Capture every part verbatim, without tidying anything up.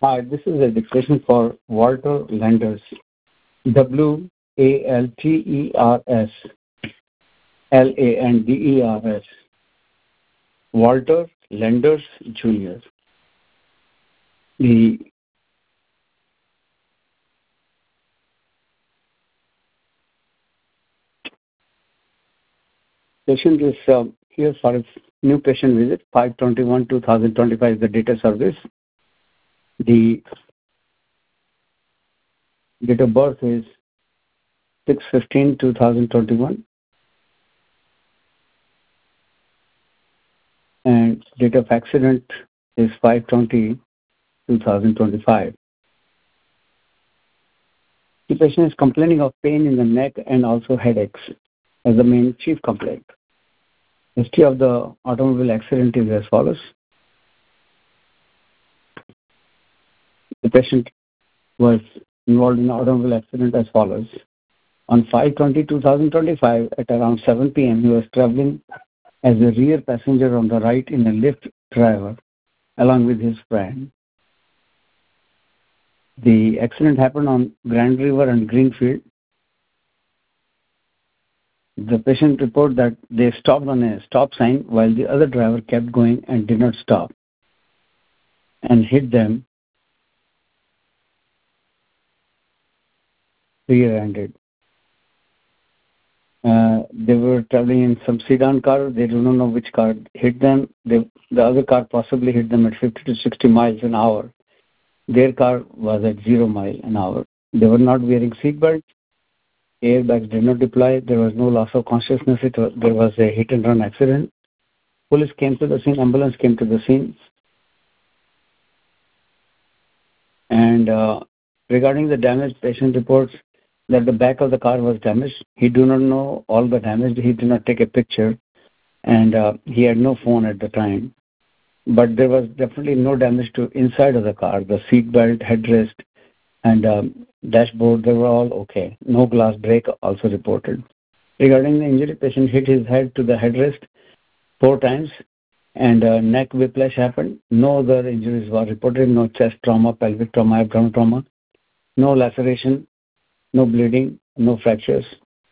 Hi, this is a dictation for Walter Landers. W A L T E R S L A N D E R S. Walter Landers Junior The patient is uh, here for a new patient visit, five twenty-one twenty twenty-five is the data service. The date of birth is six fifteen twenty twenty-one and date of accident is five twenty twenty twenty-five. The patient is complaining of pain in the neck and also headaches as the main chief complaint. History of the automobile accident is as follows. The patient was involved in an automobile accident as follows. On five twenty twenty twenty-five at around seven p.m. he was traveling as a rear passenger on the right in a Lyft driver along with his friend. The accident happened on Grand River and Greenfield. The patient reported that they stopped on a stop sign while the other driver kept going and did not stop and hit them rear-ended. Uh, they were traveling in some sedan car. They do not know which car hit them. They, the other car possibly hit them at fifty to sixty miles an hour. Their car was at zero mile an hour. They were not wearing seatbelts. Airbags did not deploy. There was no loss of consciousness. It was, there was a hit-and-run accident. Police came to the scene. Ambulance came to the scene. And uh, regarding the damage, patient reports that the back of the car was damaged. He do not know all the damage. He did not take a picture. And uh, he had no phone at the time. But there was definitely no damage to inside of the car. The seat belt, headrest, and um, dashboard, they were all okay. No glass break also reported. Regarding the injury, patient hit his head to the headrest four times and uh, neck whiplash happened. No other injuries were reported. No chest trauma, pelvic trauma, abdominal trauma. No laceration, no bleeding, no fractures.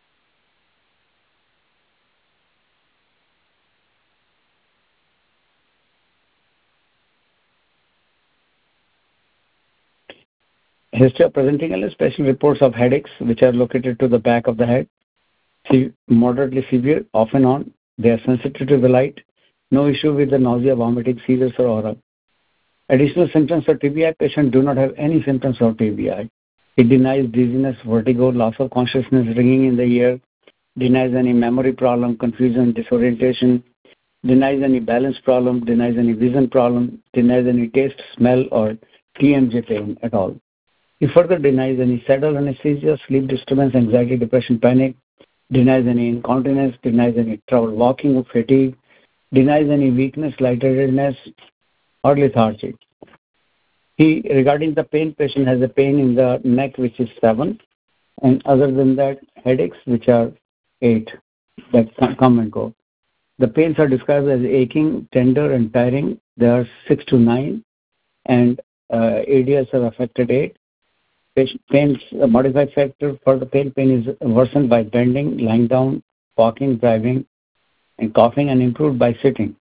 History of presenting illness, patient reports of headaches which are located to the back of the head. Se- moderately severe, off and on. They are sensitive to the light. No issue with the nausea, vomiting, seizures, or aura. Additional symptoms for T B I, patient do not have any symptoms of T B I. It denies dizziness, vertigo, loss of consciousness, ringing in the ear, denies any memory problem, confusion, disorientation, denies any balance problem, denies any vision problem, denies any taste, smell, or T M J pain at all. He further denies any saddle anesthesia, sleep disturbance, anxiety, depression, panic, denies any incontinence, denies any trouble walking or fatigue, denies any weakness, lightheadedness, or lethargy. He, regarding the pain, patient has a pain in the neck which is seven, and other than that, headaches which are eight that come and go. The pains are described as aching, tender, and tiring. They are six to nine, and uh, A D S are affected eight. Pain, a modified factor for the pain, pain is worsened by bending, lying down, walking, driving, and coughing, and improved by sitting.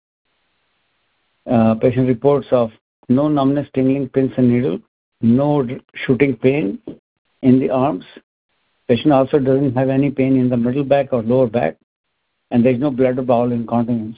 Uh, patient reports of no numbness, tingling, pins and needle, no shooting pain in the arms. Patient also doesn't have any pain in the middle back or lower back, and there is no bladder bowel incontinence.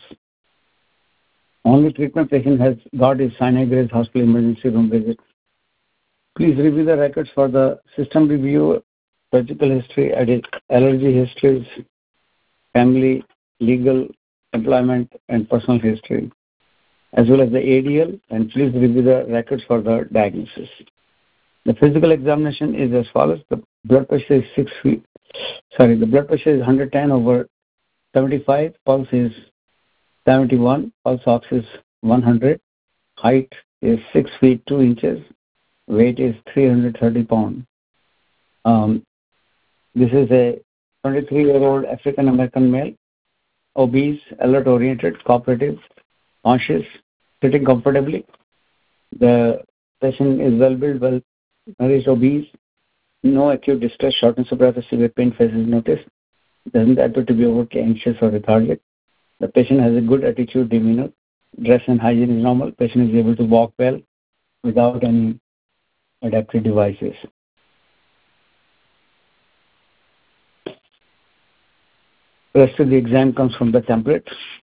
Only treatment patient has got is Sinai Grace Hospital emergency room visit. Please review the records for the system review, surgical history, allergy histories, family, legal, employment, and personal history, as well as the A D L, and please review the records for the diagnosis. The physical examination is as follows. The blood pressure is six feet. Sorry, the blood pressure is one hundred ten over seventy-five. Pulse is seventy-one. Pulse ox is one hundred. Height is six feet two inches. Weight is three hundred thirty pounds. Um, this is a twenty-three-year-old African American male, obese, alert-oriented, cooperative, conscious, sitting comfortably. The Patient is well-built, well-nourished, obese. No acute distress, shortness of breath, or severe pain faces noticed. Doesn't appear to be overly anxious or lethargic. The patient has a good attitude, demeanor. Dress and hygiene is normal. Patient is able to walk well without any adaptive devices. The rest of the exam comes from the template.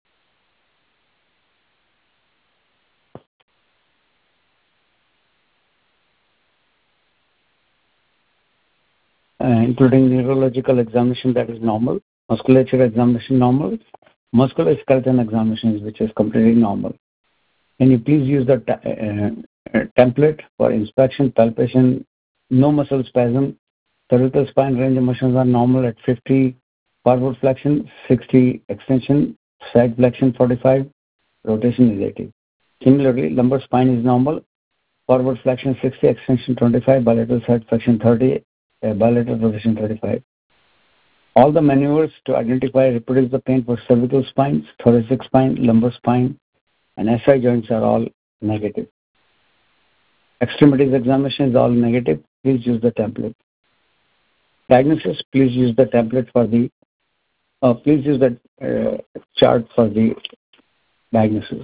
Uh, including neurological examination that is normal, musculature examination normal, musculoskeletal examination which is completely normal. Can you please use the uh, uh, template for inspection, palpation, no muscle spasm, cervical spine range of motions are normal at fifty, forward flexion, sixty extension, side flexion forty-five, rotation is eighty. Similarly, lumbar spine is normal, forward flexion sixty, extension twenty-five, bilateral side flexion thirty, uh, bilateral rotation thirty-five. All the maneuvers to identify and reproduce the pain for cervical spines, thoracic spine, lumbar spine, and S I joints are all negative. Extremities examination is all negative. Please use the template. Diagnosis, please use the template for the, uh, please use the uh, chart for the diagnosis.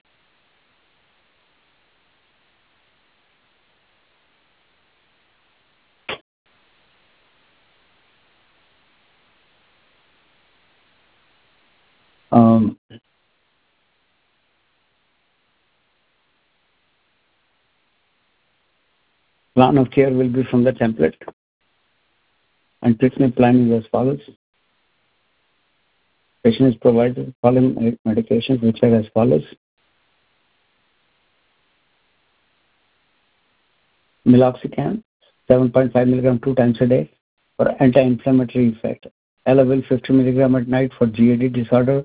Um, plan of care will be from the template, and treatment plan is as follows. Patient is provided following medications which are as follows. Meloxicam, seven point five milligram two times a day for anti-inflammatory effect. Elavil, fifty milligram at night for G A D disorder.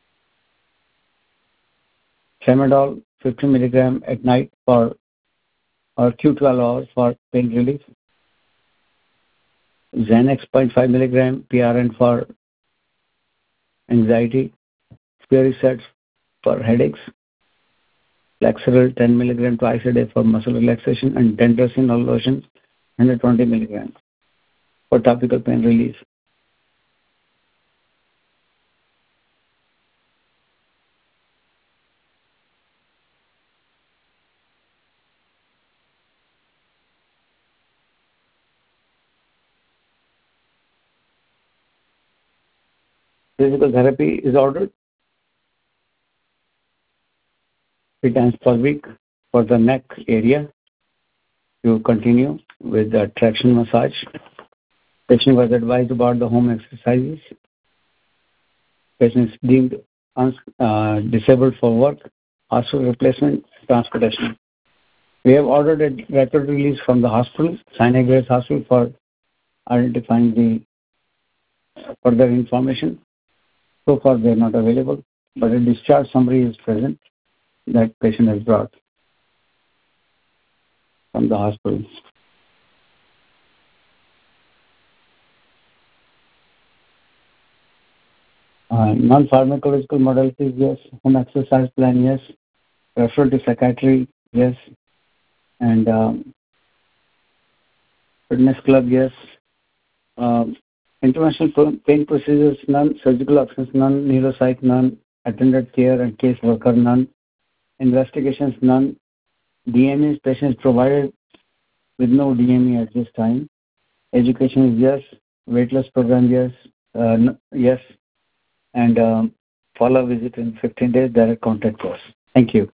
Tramadol, fifty milligram at night for or Q twelve hours for pain relief. Xanax, zero point five milligram P R N for anxiety. Spiricet for headaches. Flexeril, ten milligram twice a day for muscle relaxation, and Dendrosinol lotion, one hundred twenty milligram for topical pain relief. Physical therapy is ordered three times per week for the neck area. To continue with the traction massage. Patient was advised about the home exercises. Patient is deemed uh, disabled for work, hospital replacement, transportation. We have ordered a record release from the hospital, Sinai Grace Hospital, for identifying the further information. So far, they are not available, but a discharge summary is present that patient has brought from the hospital. Uh, non-pharmacological modalities, yes. Home exercise plan, yes. Refer to psychiatry, yes. And um, fitness club, yes. Um, interventional pain procedures, none. Surgical options, none. Neuropsych, none. Attended care and case worker, none. Investigations, none. D M E patients provided with no D M E at this time. Education is yes. Weight loss program, yes. Uh, n- yes. And um, follow visit in fifteen days, direct contact course. Thank you.